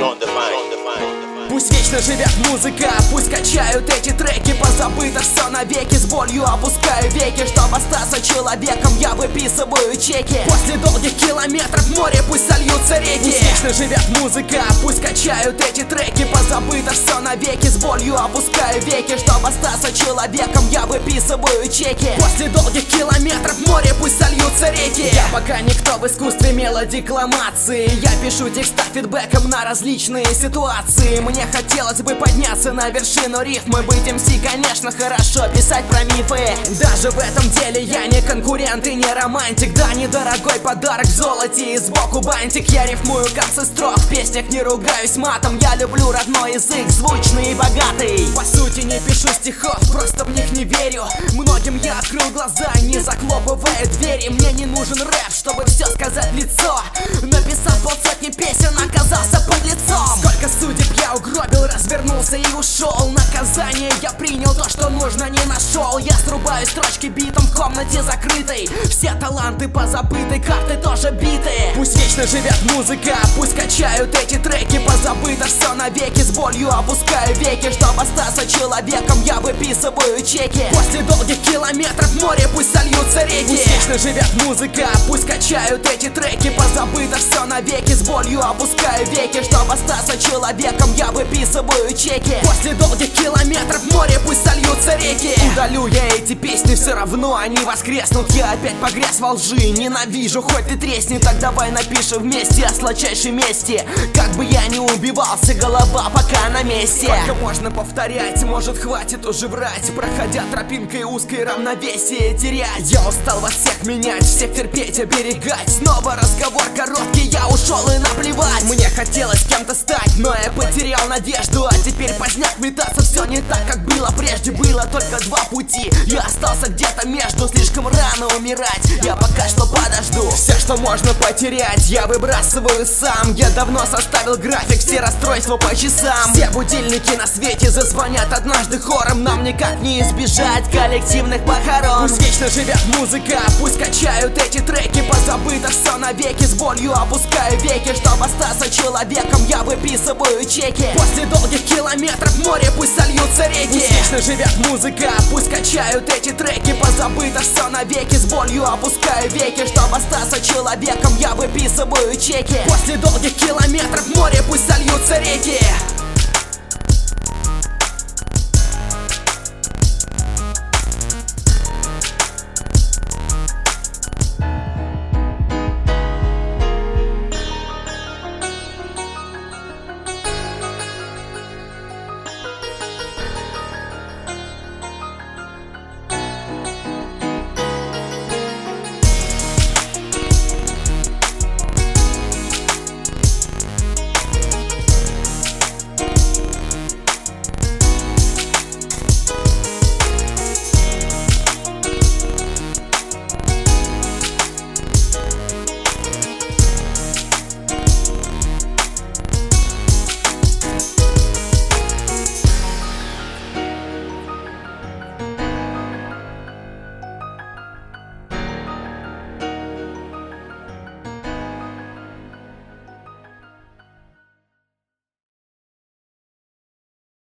Пусть вечно живет музыка, пусть качают эти треки. Позабыто все навеки, с болью опускаю веки. Чтоб остаться человеком, я выписываю чеки. После долгих километров в море пусть сольются реки. Пусть вечно живет музыка, пусть качают эти треки. Позабыто все навеки, с болью опускаю веки. Чтоб остаться человеком, я выписываю чеки. После долгих километров в море пусть сольются реки. Я пока никто в искусстве мелодикламации. Я пишу текста фидбэком на различные ситуации. Мне хотелось бы подняться на вершину рифмы. Быть МС, конечно, хорошо писать про мифы. Даже в этом деле я не конкурент и не романтик. Да, недорогой подарок в золоте и сбоку бантик. Я рифмую концы строк, в песнях не ругаюсь матом. Я люблю родной язык, звучный и богатый. По сути не пишу стихов, просто в них не верю. Многим я открыл глаза, не захлопывая двери. Мне не нужен рэп, чтобы все сказать в лицо. Написал полсотни песен, оказался под лицом. Сколько судеб я угробил, развернулся и ушел. Наказание я принял, то, что нужно, не нашел. Я срубаю строчки битом в комнате закрытой. Все таланты позабыты, карты тоже битые. Пусть вечно живет музыка, пусть качают эти треки. Позабыто все навеки, с болью опускаю веки. Чтоб остаться человеком, я выписываю чеки. После долгих километров в море пусть сольются реки. Пусть вечно живет музыка, пусть качают эти треки. Позабыто все навеки, с болью опускаю веки. Чтоб остаться человеком, я выписываю чеки. После долгих километров в море пусть сольются реки. Удалю я эти песни, все равно они воскреснут. Я опять погряз во лжи, ненавижу, хоть ты тресни. Так давай напишем вместе о сладчайшей мести. Как бы я ни убивался, голова пока на месте. Сколько можно повторять, может хватит уже врать. Проходя тропинкой узкой, равновесие терять. Я устал вас всех менять, всех терпеть, оберегать. Снова разговор короткий, я ушел и наплевать. Мне хотелось кем-то стать, но я потерял надежду. А теперь поздняк метаться, все не так, как было прежде. Было только два пути, я остался где-то между. Слишком рано умирать, я пока что подожду. Все, что можно потерять, я выбрасываю сам. Я давно составил график, все расстройства по часам. Все будильники на свете зазвонят однажды хором. Нам никак не избежать коллективных похорон. Пусть вечно живет музыка, пусть качают эти треки. Позабыто все навеки, с болью опускаю веки. Чтоб остаться человеком, я выписываю чеки. После долгих километров в море пусть сольются реки. Пусть вечно живет музыка, пусть качают эти треки. Позабыто все навеки, с болью опускаю веки. Чтоб остаться человеком, я выписываю чеки. После долгих километров